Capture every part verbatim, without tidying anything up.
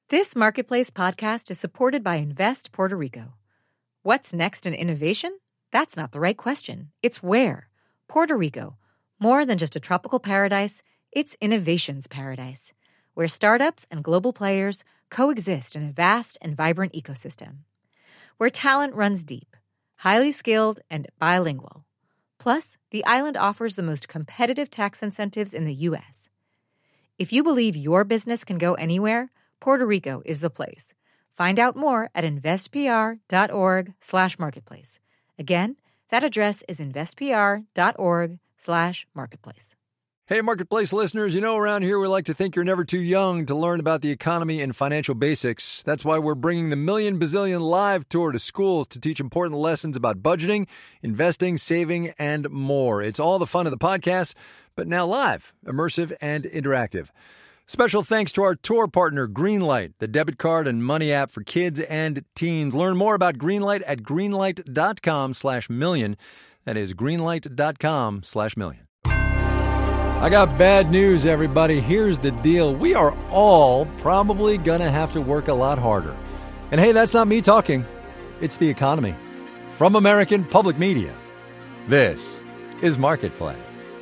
This Marketplace podcast is supported by Invest Puerto Rico. What's next in innovation? That's not the right question. It's where. Puerto Rico. More than just a tropical paradise, it's innovation's paradise, where startups and global players coexist in a vast and vibrant ecosystem. Where talent runs deep, highly skilled, and bilingual. Plus, the island offers the most competitive tax incentives in the U S. If you believe your business can go anywhere, Puerto Rico is the place. Find out more at investpr.org slash marketplace. Again, that address is investpr.org slash marketplace. Hey, Marketplace listeners, you know around here we like to think you're never too young to learn about the economy and financial basics. That's why we're bringing the Million Bazillion Live Tour to schools to teach important lessons about budgeting, investing, saving, and more. It's all the fun of the podcast, but now live, immersive, and interactive. Special thanks to our tour partner, Greenlight, the debit card and money app for kids and teens. Learn more about Greenlight at greenlight.com slash million. That is greenlight.com slash million. I got bad news, everybody. Here's the deal. We are all probably going to have to work a lot harder. And hey, that's not me talking. It's the economy. From American Public Media, this is Marketplace.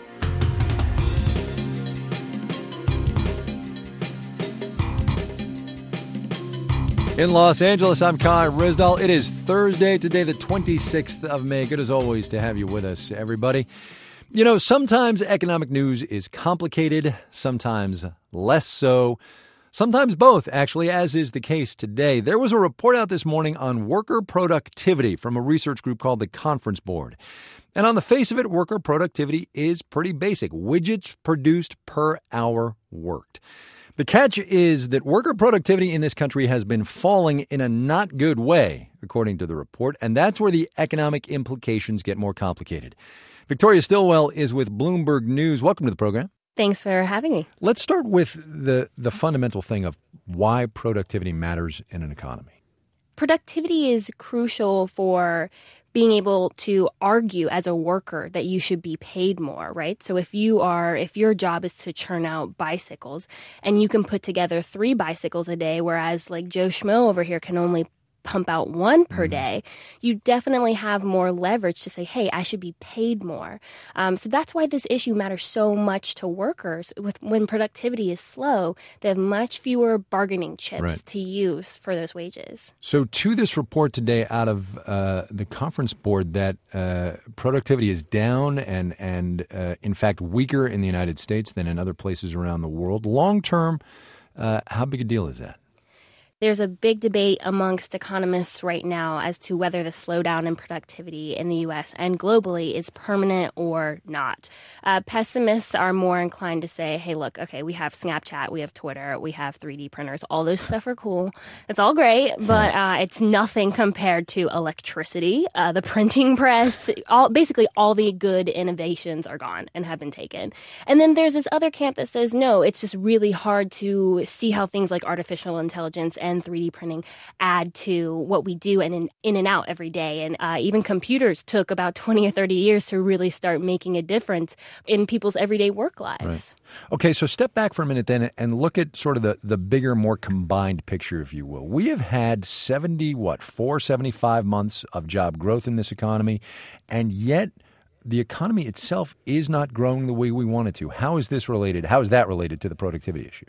In Los Angeles, I'm Kai Ryssdal. It is Thursday today, the twenty-sixth of May. Good as always to have you with us, everybody. You know, sometimes economic news is complicated, sometimes less so, sometimes both, actually, as is the case today. There was a report out this morning on worker productivity from a research group called the Conference Board. And on the face of it, worker productivity is pretty basic. Widgets produced per hour worked. The catch is that worker productivity in this country has been falling in a not good way, according to the report, and that's where the economic implications get more complicated. Victoria Stilwell is with Bloomberg News. Welcome to the program. Thanks for having me. Let's start with the, the fundamental thing of why productivity matters in an economy. Productivity is crucial for being able to argue as a worker that you should be paid more, right? So if you are, if your job is to churn out bicycles and you can put together three bicycles a day, whereas like Joe Schmo over here can only pump out one per day, you definitely have more leverage to say, hey, I should be paid more. Um, so that's why this issue matters so much to workers. With when productivity is slow, they have much fewer bargaining chips right. to use for those wages. So to this report today out of uh, the Conference Board that uh, productivity is down and, and uh, in fact, weaker in the United States than in other places around the world. Long term, uh, how big a deal is that? There's a big debate amongst economists right now as to whether the slowdown in productivity in the U S and globally is permanent or not. Uh, pessimists are more inclined to say, hey, look, okay, we have Snapchat, we have Twitter, we have three D printers. All those stuff are cool. It's all great, but uh, it's nothing compared to electricity, uh, the printing press. All, basically, all the good innovations are gone and have been taken. And then there's this other camp that says, no, it's just really hard to see how things like artificial intelligence and three D printing add to what we do and in, in and out every day. And uh, even computers took about twenty or thirty years to really start making a difference in people's everyday work lives. Right. Okay, so step back for a minute then and look at sort of the, the bigger, more combined picture, if you will. We have had seventy, what, four, seventy-five months of job growth in this economy, and yet the economy itself is not growing the way we want it to. How is this related? How is that related to the productivity issue?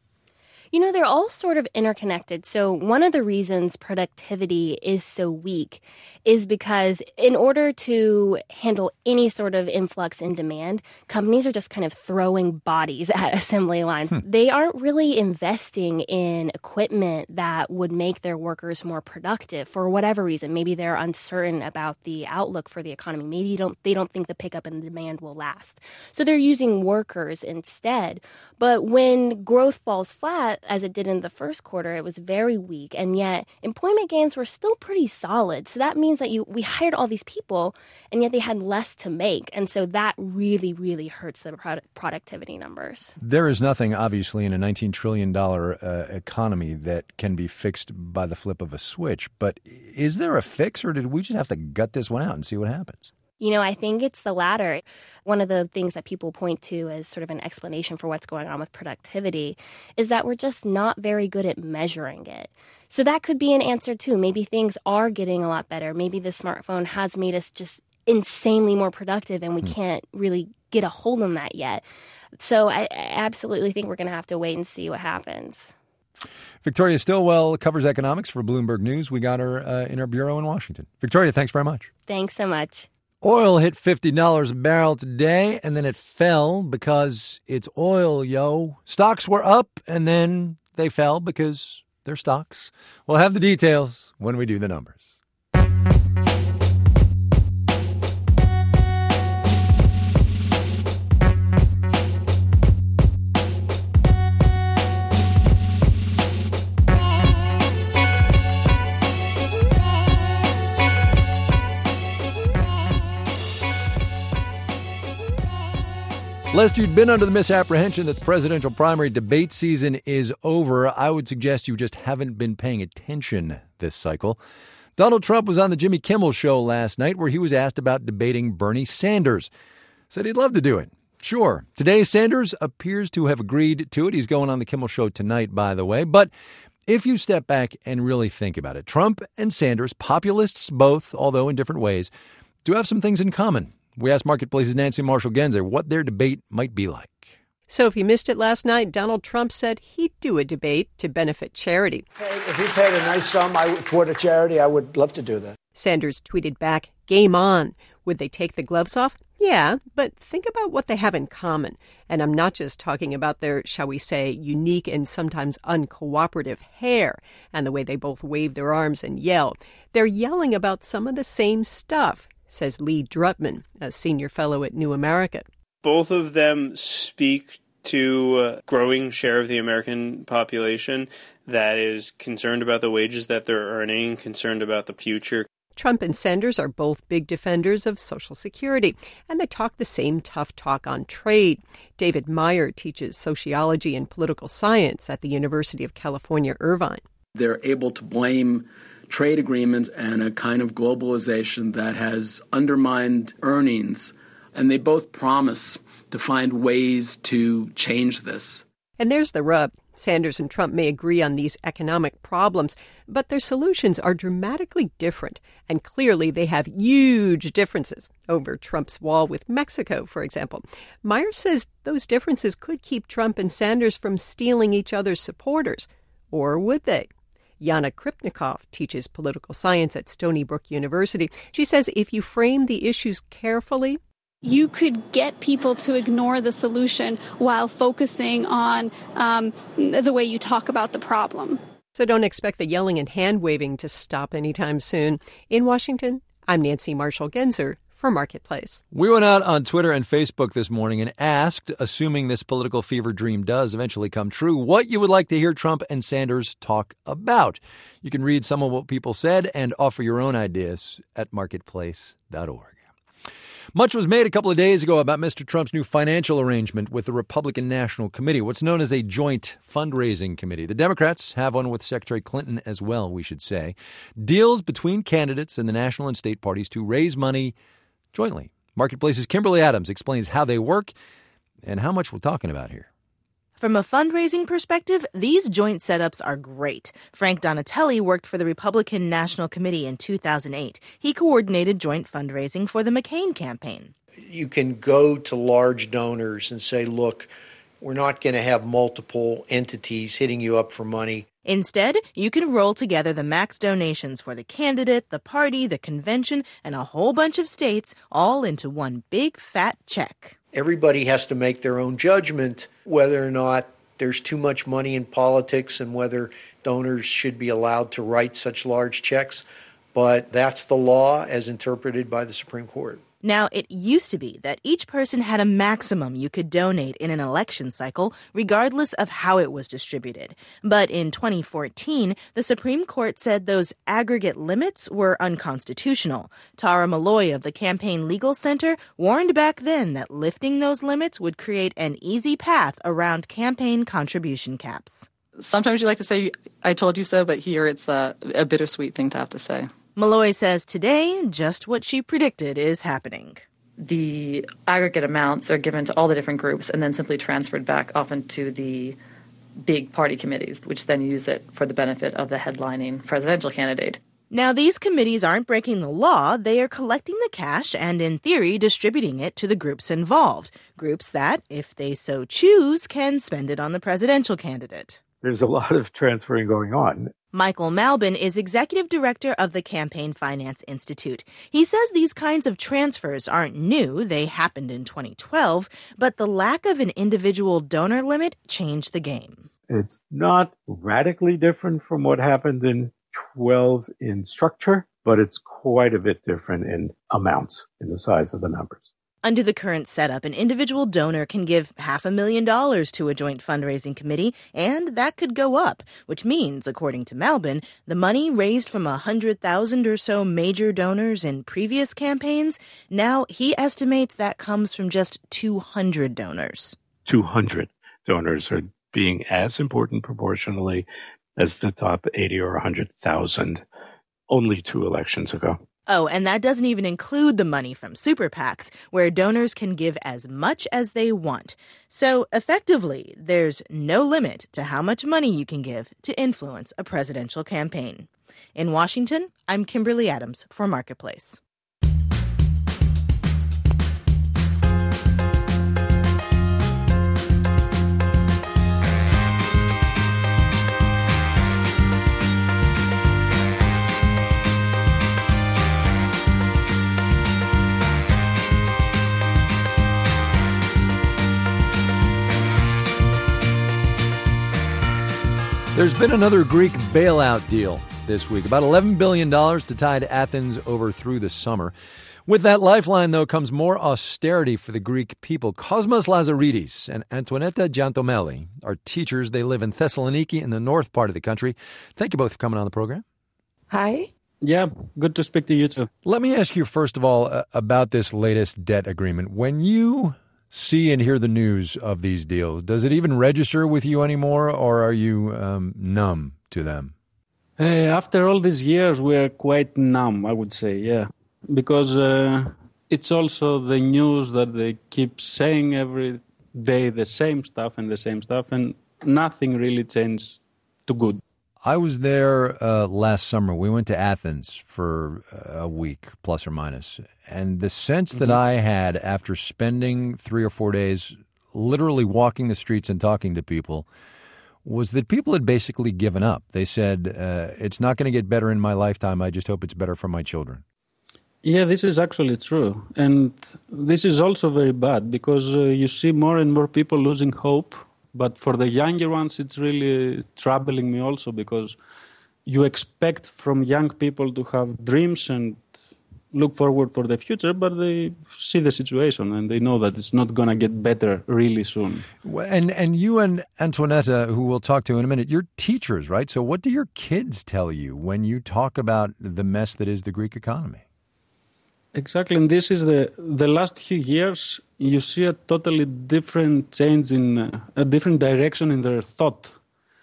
You know, they're all sort of interconnected. So one of the reasons productivity is so weak is because in order to handle any sort of influx in demand, companies are just kind of throwing bodies at assembly lines. Hmm. They aren't really investing in equipment that would make their workers more productive for whatever reason. Maybe they're uncertain about the outlook for the economy. Maybe you don't, they don't think the pickup in demand will last. So they're using workers instead. But when growth falls flat, as it did in the first quarter, it was very weak. And yet employment gains were still pretty solid. So that means that you we hired all these people, and yet they had less to make. And so that really, really hurts the product productivity numbers. There is nothing, obviously, in a nineteen trillion dollars uh, economy that can be fixed by the flip of a switch. But is there a fix, or did we just have to gut this one out and see what happens? You know, I think it's the latter. One of the things that people point to as sort of an explanation for what's going on with productivity is that we're just not very good at measuring it. So that could be an answer, too. Maybe things are getting a lot better. Maybe the smartphone has made us just insanely more productive, and we mm. can't really get a hold on that yet. So I, I absolutely think we're going to have to wait and see what happens. Victoria Stilwell covers economics for Bloomberg News. We got her uh, in our bureau in Washington. Victoria, thanks very much. Thanks so much. Oil hit fifty dollars a barrel today, and then it fell because it's oil, yo. Stocks were up, and then they fell because they're stocks. We'll have the details when we do the numbers. Lest you'd been under the misapprehension that the presidential primary debate season is over, I would suggest you just haven't been paying attention this cycle. Donald Trump was on the Jimmy Kimmel Show last night where he was asked about debating Bernie Sanders. Said he'd love to do it. Sure. Today, Sanders appears to have agreed to it. He's going on the Kimmel Show tonight, by the way. But if you step back and really think about it, Trump and Sanders, populists both, although in different ways, do have some things in common. We asked Marketplace's Nancy Marshall-Genzer what their debate might be like. So if you missed it last night, Donald Trump said he'd do a debate to benefit charity. If he paid a nice sum I, toward a charity, I would love to do that. Sanders tweeted back, game on. Would they take the gloves off? Yeah, but think about what they have in common. And I'm not just talking about their, shall we say, unique and sometimes uncooperative hair and the way they both wave their arms and yell. They're yelling about some of the same stuff, says Lee Drutman, a senior fellow at New America. Both of them speak to a growing share of the American population that is concerned about the wages that they're earning, concerned about the future. Trump and Sanders are both big defenders of Social Security, and they talk the same tough talk on trade. David Meyer teaches sociology and political science at the University of California, Irvine. They're able to blame trade agreements and a kind of globalization that has undermined earnings, and they both promise to find ways to change this. And there's the rub. Sanders and Trump may agree on these economic problems, but their solutions are dramatically different, and clearly they have huge differences over Trump's wall with Mexico, for example. Meyer says those differences could keep Trump and Sanders from stealing each other's supporters. Or would they? Yana Kripnikov teaches political science at Stony Brook University. She says if you frame the issues carefully, you could get people to ignore the solution while focusing on um, the way you talk about the problem. So don't expect the yelling and hand-waving to stop anytime soon. In Washington, I'm Nancy Marshall-Genzer for Marketplace. We went out on Twitter and Facebook this morning and asked, assuming this political fever dream does eventually come true, what you would like to hear Trump and Sanders talk about. You can read some of what people said and offer your own ideas at marketplace dot org. Much was made a couple of days ago about Mister Trump's new financial arrangement with the Republican National Committee, what's known as a joint fundraising committee. The Democrats have one with Secretary Clinton as well, we should say. Deals between candidates and the national and state parties to raise money jointly. Marketplace's Kimberly Adams explains how they work and how much we're talking about here. From a fundraising perspective, these joint setups are great. Frank Donatelli worked for the Republican National Committee in two thousand eight. He coordinated joint fundraising for the McCain campaign. You can go to large donors and say, look, we're not going to have multiple entities hitting you up for money. Instead, you can roll together the max donations for the candidate, the party, the convention, and a whole bunch of states all into one big fat check. Everybody has to make their own judgment whether or not there's too much money in politics and whether donors should be allowed to write such large checks. But that's the law as interpreted by the Supreme Court. Now, it used to be that each person had a maximum you could donate in an election cycle, regardless of how it was distributed. But in twenty fourteen, the Supreme Court said those aggregate limits were unconstitutional. Tara Malloy of the Campaign Legal Center warned back then that lifting those limits would create an easy path around campaign contribution caps. Sometimes you like to say, I told you so, but here it's a, a bittersweet thing to have to say. Malloy says today, just what she predicted is happening. The aggregate amounts are given to all the different groups and then simply transferred back often to the big party committees, which then use it for the benefit of the headlining presidential candidate. Now, these committees aren't breaking the law. They are collecting the cash and, in theory, distributing it to the groups involved. Groups that, if they so choose, can spend it on the presidential candidate. There's a lot of transferring going on. Michael Malbin is executive director of the Campaign Finance Institute. He says these kinds of transfers aren't new. They happened in twenty twelve, but the lack of an individual donor limit changed the game. It's not radically different from what happened in twelve in structure, but it's quite a bit different in amounts, in the size of the numbers. Under the current setup, an individual donor can give half a million dollars to a joint fundraising committee, and that could go up, which means, according to Malbin, the money raised from one hundred thousand or so major donors in previous campaigns, now he estimates that comes from just two hundred donors. two hundred donors are being as important proportionally as the top eighty or one hundred thousand only two elections ago. Oh, and that doesn't even include the money from super PACs, where donors can give as much as they want. So, effectively, there's no limit to how much money you can give to influence a presidential campaign. In Washington, I'm Kimberly Adams for Marketplace. There's been another Greek bailout deal this week, about eleven billion dollars to tide Athens over through the summer. With that lifeline, though, comes more austerity for the Greek people. Cosmas Lazaridis and Antoinetta Giantomelli are teachers. They live in Thessaloniki in the north part of the country. Thank you both for coming on the program. Hi. Yeah, good to speak to you too. Let me ask you, first of all, uh, about this latest debt agreement. When you see and hear the news of these deals, does it even register with you anymore, or are you um, numb to them? Uh, after all these years, we're quite numb, I would say, yeah. Because uh, it's also the news that they keep saying every day the same stuff and the same stuff, and nothing really changed to good. I was there uh, last summer. We went to Athens for a week, plus or minus. And the sense that mm-hmm. I had after spending three or four days literally walking the streets and talking to people was that people had basically given up. They said, uh, it's not going to get better in my lifetime. I just hope it's better for my children. Yeah, this is actually true. And this is also very bad because uh, you see more and more people losing hope. But for the younger ones, it's really troubling me also because you expect from young people to have dreams and look forward for the future, but they see the situation and they know that it's not going to get better really soon. And and you and Antoinetta, who we'll talk to in a minute, you're teachers, right? So what do your kids tell you when you talk about the mess that is the Greek economy? Exactly, and this is the the last few years, you see a totally different change in uh, a different direction in their thought.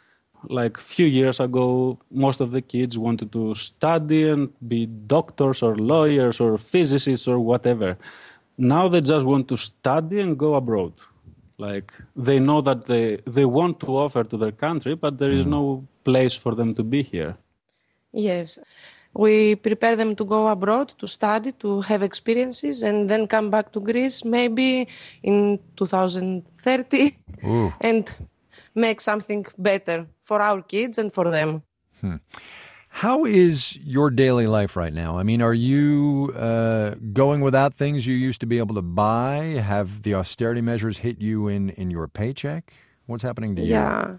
Like a few years ago, most of the kids wanted to study and be doctors or lawyers or physicists or whatever. Now they just want to study and go abroad. Like they know that they, they want to offer to their country, but there is no place for them to be here. Yes. We prepare them to go abroad, to study, to have experiences, and then come back to Greece maybe in two thousand thirty Ooh. And make something better for our kids and for them. Hmm. How is your daily life right now? I mean, are you uh, going without things you used to be able to buy? Have the austerity measures hit you in, in your paycheck? What's happening to you? Yeah,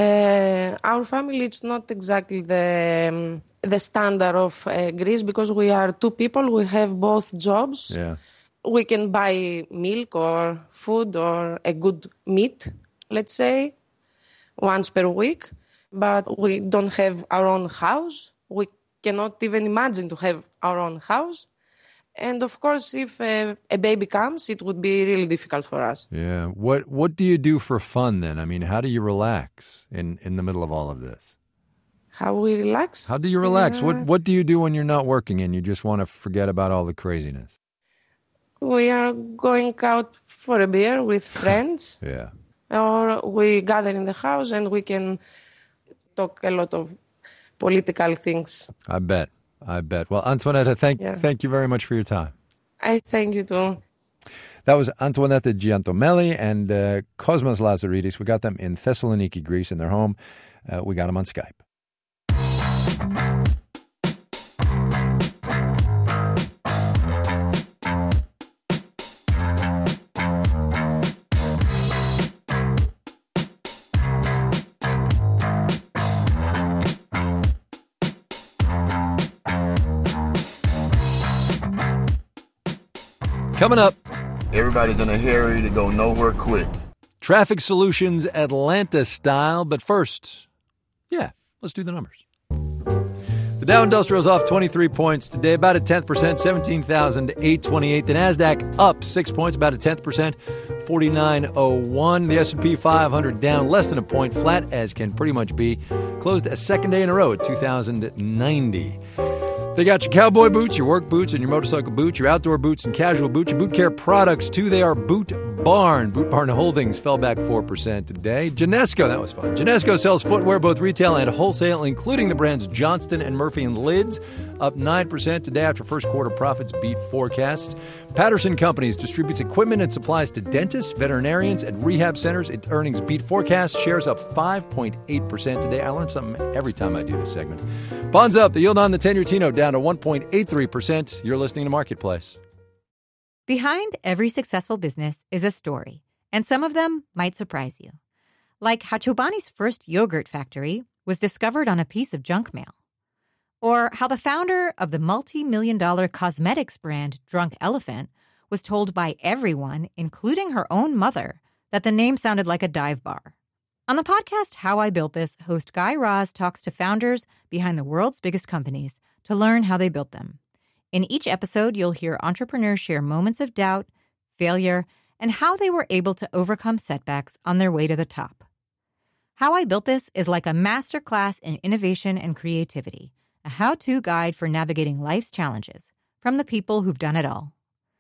uh, our family, it's not exactly the um, the standard of uh, Greece because we are two people. We have both jobs. Yeah, we can buy milk or food or a good meat, let's say, once per week. But we don't have our own house. We cannot even imagine to have our own house. And of course, if a, a baby comes, it would be really difficult for us. Yeah. What What do you do for fun then? I mean, how do you relax in, in the middle of all of this? how we relax. How do you relax? Uh, What What do you do when you're not working and you just want to forget about all the craziness? We are going out for a beer with friends. Yeah. Or we gather in the house and we can talk a lot of political things. I bet. I bet. Well, Antoinetta, thank Yeah. thank you very much for your time. I thank you too. That was Antoinetta Giantomelli and uh, Cosmas Lazaridis. We got them in Thessaloniki, Greece, in their home. Uh, we got them on Skype. Coming up. Everybody's in a hurry to go nowhere quick. Traffic Solutions Atlanta style. But first, yeah, let's do the numbers. The Dow Industrial is off twenty-three points today, about a tenth percent, seventeen thousand eight hundred twenty-eight. The NASDAQ up six points, about a tenth percent, forty-nine oh one. The S and P five hundred down less than a point, flat as can pretty much be. Closed a second day in a row at two thousand ninety. They got your cowboy boots, your work boots, and your motorcycle boots, your outdoor boots and casual boots, your boot care products, too. They are Boot Barn. Boot Barn Holdings fell back four percent today. Genesco, that was fun. Genesco sells footwear, both retail and wholesale, including the brands Johnston and Murphy and Lids, up nine percent today after first quarter profits beat forecasts. Patterson Companies distributes equipment and supplies to dentists, veterinarians, and rehab centers. Its earnings beat forecasts. Shares up five point eight percent today. I learn something every time I do this segment. Bonds up. The yield on the ten-year T note down to one point eight three percent. You're listening to Marketplace. Behind every successful business is a story, and some of them might surprise you. Like how Chobani's first yogurt factory was discovered on a piece of junk mail. Or how the founder of the multi-million dollar cosmetics brand Drunk Elephant was told by everyone, including her own mother, that the name sounded like a dive bar. On the podcast How I Built This, host Guy Raz talks to founders behind the world's biggest companies to learn how they built them. In each episode, you'll hear entrepreneurs share moments of doubt, failure, and how they were able to overcome setbacks on their way to the top. How I Built This is like a masterclass in innovation and creativity, a how-to guide for navigating life's challenges from the people who've done it all.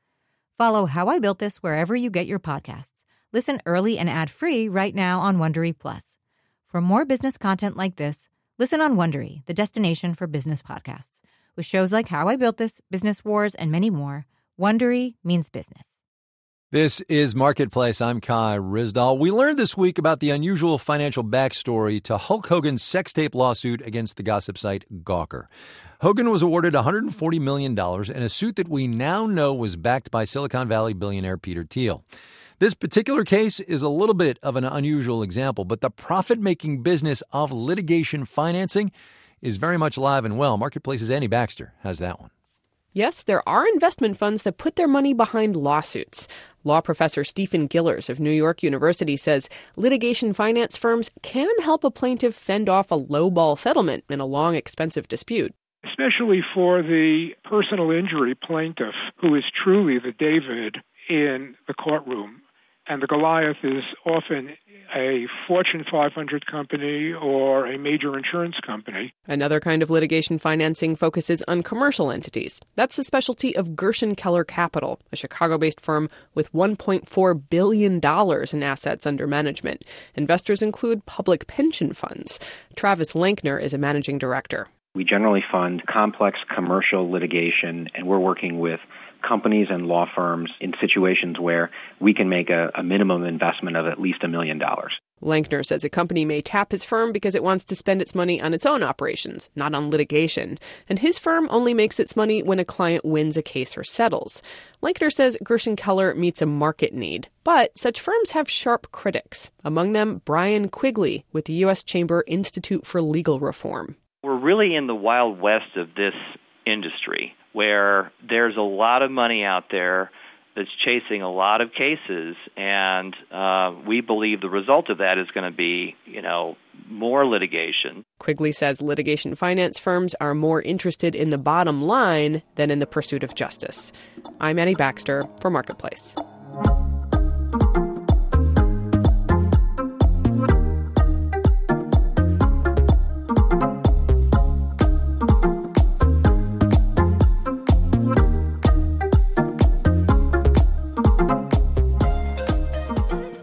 Follow How I Built This wherever you get your podcasts. Listen early and ad-free right now on Wondery Plus. For more business content like this, listen on Wondery, the destination for business podcasts. With shows like How I Built This, Business Wars, and many more, Wondery means business. This is Marketplace. I'm Kai Ryssdal. We learned this week about the unusual financial backstory to Hulk Hogan's sex tape lawsuit against the gossip site Gawker. Hogan was awarded one hundred forty million dollars in a suit that we now know was backed by Silicon Valley billionaire Peter Thiel. This particular case is a little bit of an unusual example, but the profit-making business of litigation financing is very much alive and well. Marketplace's Annie Baxter has that one. Yes, there are investment funds that put their money behind lawsuits. Law professor Stephen Gillers of New York University says litigation finance firms can help a plaintiff fend off a lowball settlement in a long, expensive dispute. Especially for the personal injury plaintiff, who is truly the David in the courtroom. And the Goliath is often a Fortune five hundred company or a major insurance company. Another kind of litigation financing focuses on commercial entities. That's the specialty of Gershon Keller Capital, a Chicago-based firm with one point four billion dollars in assets under management. Investors include public pension funds. Travis Lankner is a managing director. We generally fund complex commercial litigation, and we're working with companies and law firms in situations where we can make a, a minimum investment of at least a million dollars. Lankner says a company may tap his firm because it wants to spend its money on its own operations, not on litigation. And his firm only makes its money when a client wins a case or settles. Lankner says Gershon Keller meets a market need. But such firms have sharp critics, among them Brian Quigley with the U S Chamber Institute for Legal Reform. We're really in the wild west of this industry, where there's a lot of money out there that's chasing a lot of cases, and uh, we believe the result of that is going to be, you know, more litigation. Quigley says litigation finance firms are more interested in the bottom line than in the pursuit of justice. I'm Annie Baxter for Marketplace.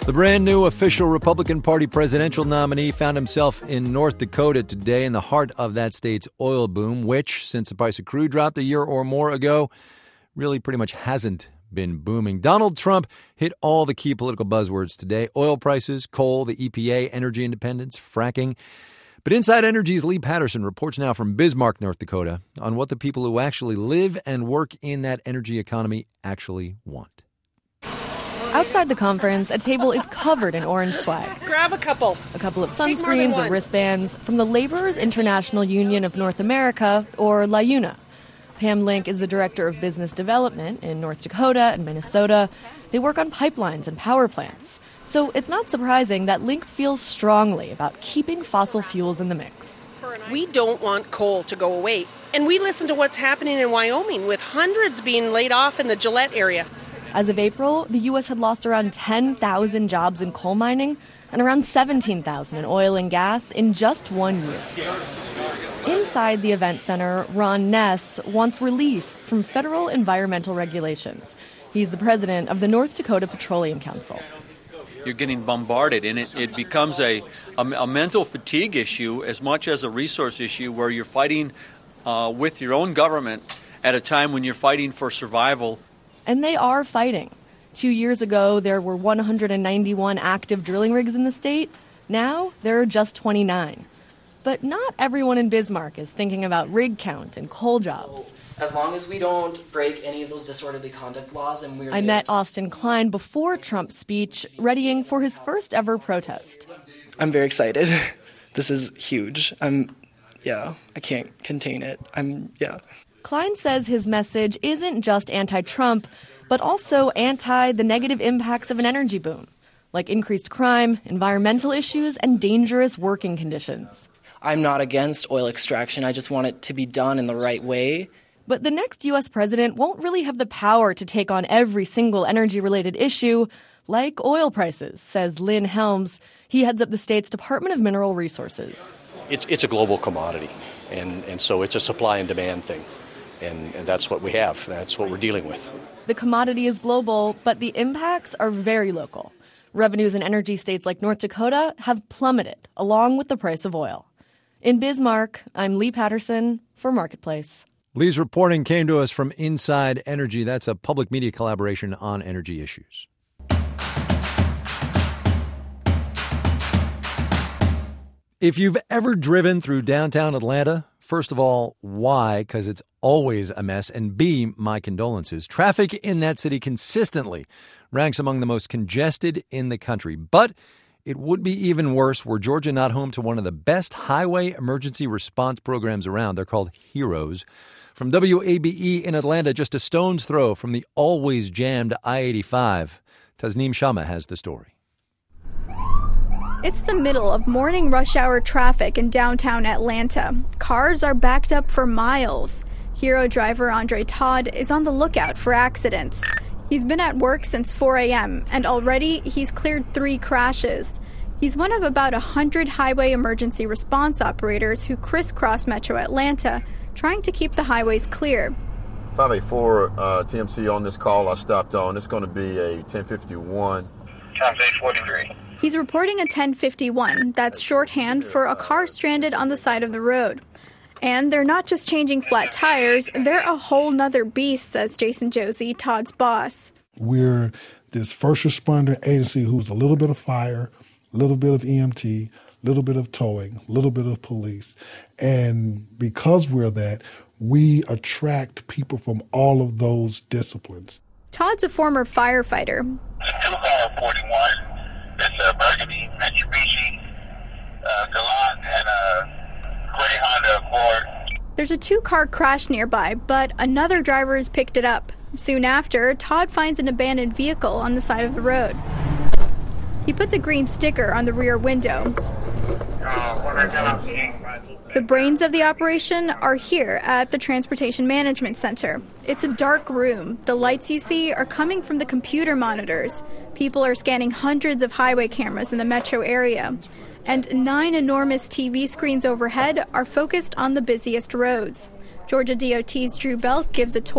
The brand new official Republican Party presidential nominee found himself in North Dakota today in the heart of that state's oil boom, which, since the price of crude dropped a year or more ago, really pretty much hasn't been booming. Donald Trump hit all the key political buzzwords today: oil prices, coal, the E P A, energy independence, fracking. But Inside Energy's Lee Patterson reports now from Bismarck, North Dakota, on what the people who actually live and work in that energy economy actually want. Outside the conference, a table is covered in orange swag. Grab a couple. A couple of sunscreens and wristbands from the Laborers International Union of North America, or L I U N A. Pam Link is the director of business development in North Dakota and Minnesota. They work on pipelines and power plants. So it's not surprising that Link feels strongly about keeping fossil fuels in the mix. We don't want coal to go away. And we listen to what's happening in Wyoming, with hundreds being laid off in the Gillette area. As of April, the U S had lost around ten thousand jobs in coal mining and around seventeen thousand in oil and gas in just one year. Inside the event center, Ron Ness wants relief from federal environmental regulations. He's the president of the North Dakota Petroleum Council. You're getting bombarded, and it, it becomes a, a, a mental fatigue issue as much as a resource issue, where you're fighting uh, with your own government at a time when you're fighting for survival. And they are fighting. Two years ago, there were one hundred ninety-one active drilling rigs in the state. Now, there are just twenty-nine. But not everyone in Bismarck is thinking about rig count and coal jobs. As long as we don't break any of those disorderly conduct laws, and we're... I met Austin Klein before Trump's speech, readying for his first ever protest. I'm very excited. This is huge. I'm, yeah, I can't contain it. I'm, yeah. Klein says his message isn't just anti-Trump, but also anti the negative impacts of an energy boom, like increased crime, environmental issues, and dangerous working conditions. I'm not against oil extraction. I just want it to be done in the right way. But the next U S president won't really have the power to take on every single energy-related issue, like oil prices, says Lynn Helms. He heads up the state's Department of Mineral Resources. It's, it's a global commodity, and, and so it's a supply and demand thing. And, and that's what we have. That's what we're dealing with. The commodity is global, but the impacts are very local. Revenues in energy states like North Dakota have plummeted, along with the price of oil. In Bismarck, I'm Lee Patterson for Marketplace. Lee's reporting came to us from Inside Energy. That's a public media collaboration on energy issues. If you've ever driven through downtown Atlanta, first of all, why? Because it's always a mess. And B, my condolences. Traffic in that city consistently ranks among the most congested in the country. But it would be even worse were Georgia not home to one of the best highway emergency response programs around. They're called HEROES. From W A B E in Atlanta, just a stone's throw from the always jammed I eighty-five, Tasneem Shamma has the story. It's the middle of morning rush hour traffic in downtown Atlanta. Cars are backed up for miles. HERO driver Andre Todd is on the lookout for accidents. He's been at work since four a.m., and already he's cleared three crashes. He's one of about one hundred highway emergency response operators who crisscross Metro Atlanta, trying to keep the highways clear. five eighty-four uh, T M C on this call I stopped on. It's going to be a ten fifty-one. Times eight forty-three. He's reporting a ten fifty-one. That's shorthand for a car stranded on the side of the road. And they're not just changing flat tires, they're a whole nother beast, says Jason Josie, Todd's boss. We're this first responder agency who's a little bit of fire, a little bit of E M T, a little bit of towing, a little bit of police. And because we're that, we attract people from all of those disciplines. Todd's a former firefighter. two forty-one, it's a Burgundy, Mitsubishi, uh, Galant, and a gray Honda Accord. There's a two-car crash nearby, but another driver has picked it up. Soon after, Todd finds an abandoned vehicle on the side of the road. He puts a green sticker on the rear window. The brains of the operation are here at the Transportation Management Center. It's a dark room. The lights you see are coming from the computer monitors. People are scanning hundreds of highway cameras in the metro area. And nine enormous T V screens overhead are focused on the busiest roads. Georgia D O T's Drew Belk gives a tour.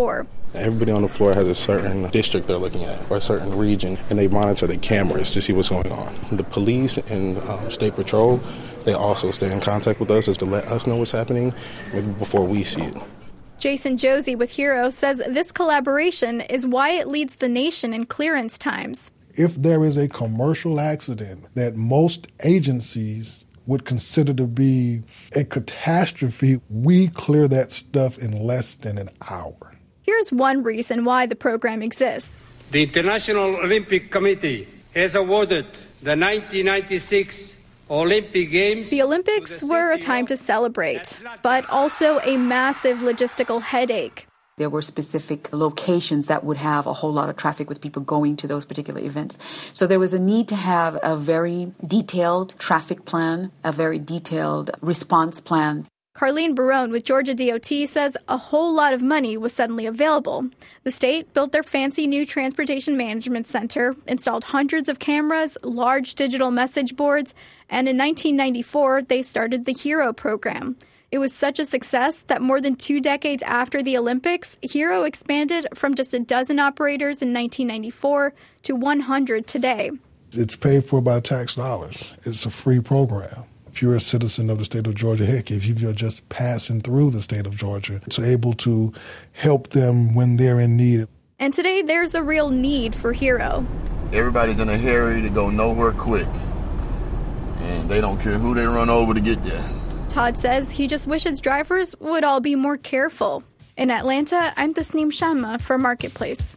Everybody on the floor has a certain district they're looking at or a certain region, and they monitor the cameras to see what's going on. The police and um, State Patrol, they also stay in contact with us as to let us know what's happening maybe before we see it. Jason Josie with Hero says this collaboration is why it leads the nation in clearance times. If there is a commercial accident that most agencies would consider to be a catastrophe, we clear that stuff in less than an hour. Here's one reason why the program exists. The International Olympic Committee has awarded the nineteen ninety-six Olympic Games. The Olympics were a time to celebrate, but also a massive logistical headache. There were specific locations that would have a whole lot of traffic with people going to those particular events. So there was a need to have a very detailed traffic plan, a very detailed response plan. Carlene Barone with Georgia D O T says a whole lot of money was suddenly available. The state built their fancy new transportation management center, installed hundreds of cameras, large digital message boards, and in nineteen ninety-four, they started the HERO program. It was such a success that more than two decades after the Olympics, HERO expanded from just a dozen operators in nineteen ninety-four to one hundred today. It's paid for by tax dollars. It's a free program. If you're a citizen of the state of Georgia, heck, if you're just passing through the state of Georgia, it's able to help them when they're in need. And today, there's a real need for HERO. Everybody's in a hurry to go nowhere quick, and they don't care who they run over to get there. Todd says he just wishes drivers would all be more careful. In Atlanta, I'm Tasneem Shamma for Marketplace.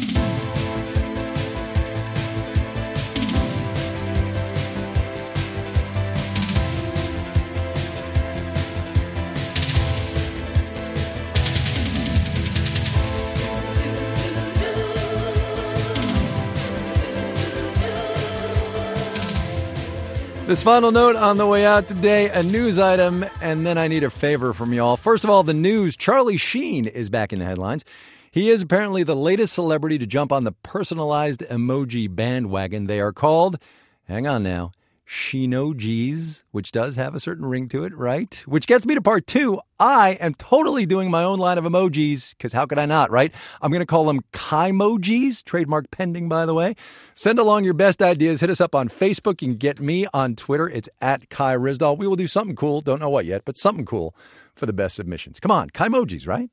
This final note on the way out today, a news item, and then I need a favor from y'all. First of all, the news, Charlie Sheen is back in the headlines. He is apparently the latest celebrity to jump on the personalized emoji bandwagon. They are called, hang on now, Sheenojis, which does have a certain ring to it, right? Which gets me to part two. I am totally doing my own line of emojis, because how could I not, right? I'm going to call them Kaimojis, trademark pending, by the way. Send along your best ideas. Hit us up on Facebook. You can get me on Twitter. It's at Kai Ryssdal. We will do something cool. Don't know what yet, but something cool for the best submissions. Come on, Kaimojis, right?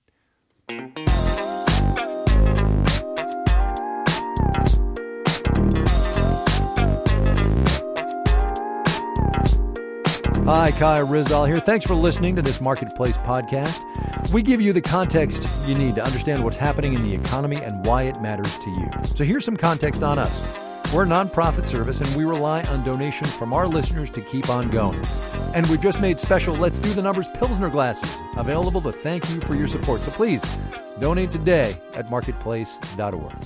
Hi, Kai Ryssdal here. Thanks for listening to this Marketplace podcast. We give you the context you need to understand what's happening in the economy and why it matters to you. So here's some context on us. We're a nonprofit service, and we rely on donations from our listeners to keep on going. And we've just made special Let's Do the Numbers Pilsner glasses available to thank you for your support. So please, donate today at marketplace dot org.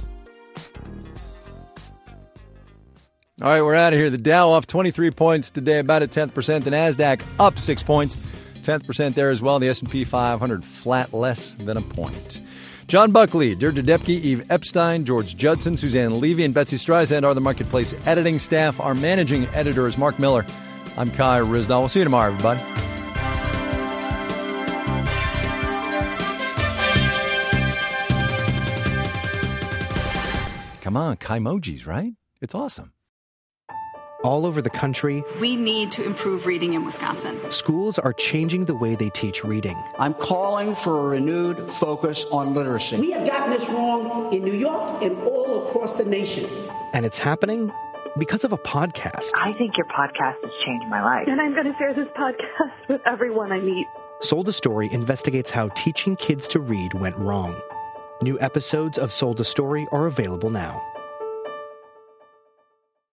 All right, we're out of here. The Dow off twenty-three points today, about a tenth percent. The NASDAQ up six points, tenth percent there as well. The S and P five hundred flat, less than a point. John Buckley, Deirdre Depke, Eve Epstein, George Judson, Suzanne Levy, and Betsy Streisand are the Marketplace editing staff. Our managing editor is Mark Miller. I'm Kai Ryssdal. We'll see you tomorrow, everybody. Come on, Kaimojis, right? It's awesome. All over the country, we need to improve reading in Wisconsin. Schools are changing the way they teach reading. I'm calling for a renewed focus on literacy. We have gotten this wrong in New York and all across the nation. And it's happening because of a podcast. I think your podcast has changed my life. And I'm going to share this podcast with everyone I meet. Sold a Story investigates how teaching kids to read went wrong. New episodes of Sold a Story are available now.